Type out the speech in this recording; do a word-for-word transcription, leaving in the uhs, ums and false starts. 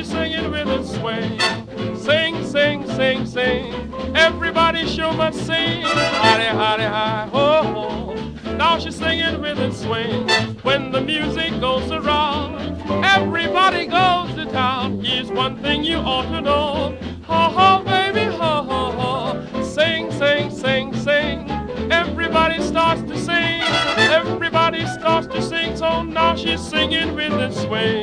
she's singing with a swing. Sing, sing, sing, sing. Everybody sure must sing. Howdy, howdy, hi, ho, ho. Now she's singing with a swing. When the music goes around, everybody goes to town. Here's one thing you ought to know. Ho, ho, baby, ho, ho, ho. Sing, sing, sing, sing. Everybody starts to sing. Everybody starts to sing. So now she's singing with a swing.